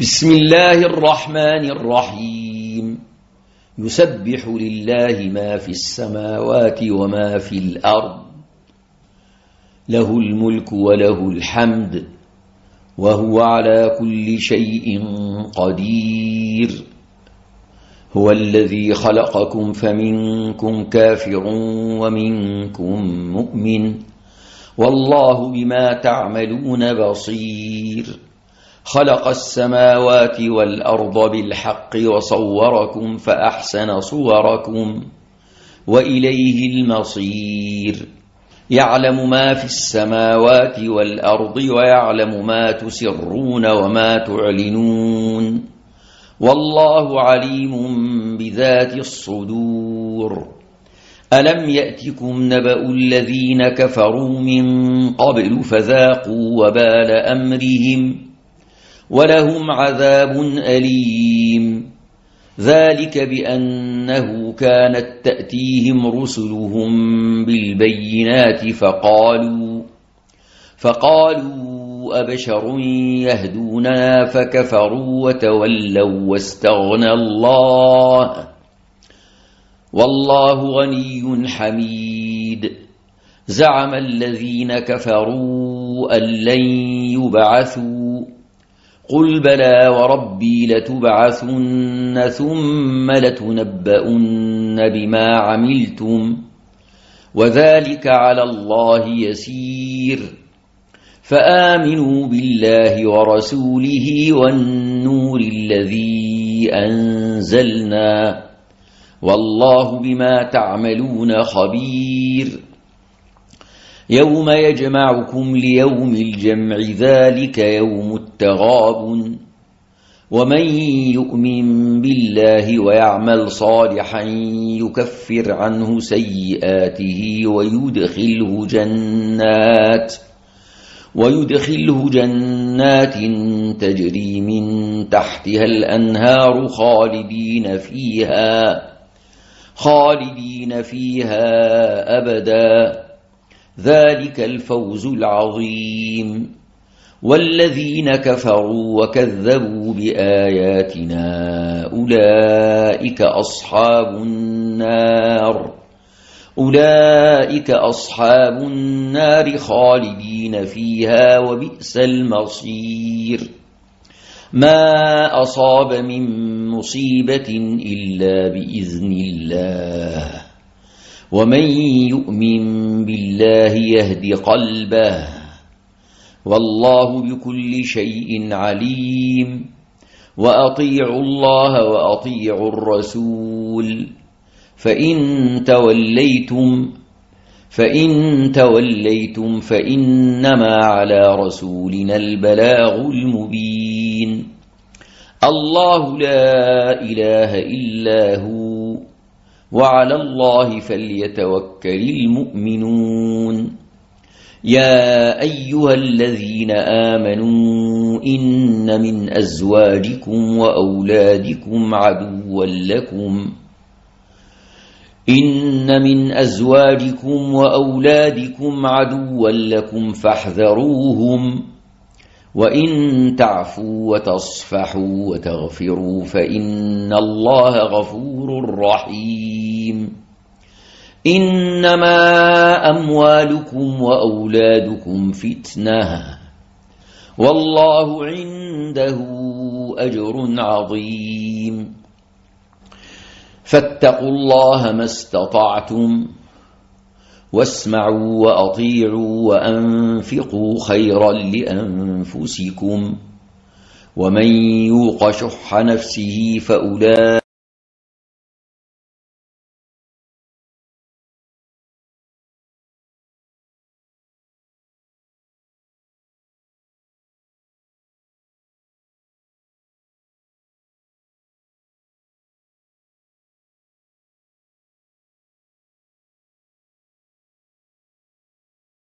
بسم الله الرحمن الرحيم. يسبح لله ما في السماوات وما في الأرض، له الملك وله الحمد، وهو على كل شيء قدير. هو الذي خلقكم فمنكم كافر ومنكم مؤمن، والله بما تعملون بصير. خلق السماوات والأرض بالحق وصوركم فأحسن صوركم وإليه المصير. يعلم ما في السماوات والأرض ويعلم ما تسرون وما تعلنون، والله عليم بذات الصدور. ألم يأتكم نبأ الذين كفروا من قبل فذاقوا وبال أمرهم ولهم عذاب أليم. ذلك بأنه كانت تأتيهم رسلهم بالبينات فقالوا أبشر يهدوننا فكفروا وتولوا واستغنى الله، والله غني حميد. زعم الذين كفروا أن لن يبعثوا، قل بلى وربي لتبعثن ثم لتنبؤن بما عملتم، وذلك على الله يسير. فآمنوا بالله ورسوله والنور الذي أنزلنا، والله بما تعملون خبير. يوم يجمعكم ليوم الجمع، ذلك يوم التغابن. ومن يؤمن بالله ويعمل صالحا يكفر عنه سيئاته ويدخله جنات تجري من تحتها الأنهار خالدين فيها أبدا، ذلك الفوز العظيم. والذين كفروا وكذبوا بآياتنا أولئك أصحاب النار خالدين فيها وبئس المصير. ما أصاب من مصيبة إلا بإذن الله، ومن يؤمن بالله يهد قلبه، والله بكل شيء عليم. وأطيعوا الله وأطيعوا الرسول، فإن توليتم فإنما على رسولنا البلاغ المبين. الله لا إله إلا هو، وعلى الله فليتوكل المؤمنون. يا أيها الذين آمنوا إن من أزواجكم وأولادكم عدوا لكم فاحذروهم، وإن تعفوا وتصفحوا وتغفروا فإن الله غفور رحيم. إنما أموالكم وأولادكم فتنة، والله عنده أجر عظيم. فاتقوا الله ما استطعتم، واسمعوا وأطيعوا وأنفقوا خيرا لأنفسكم، ومن يوق شح نفسه فأولئك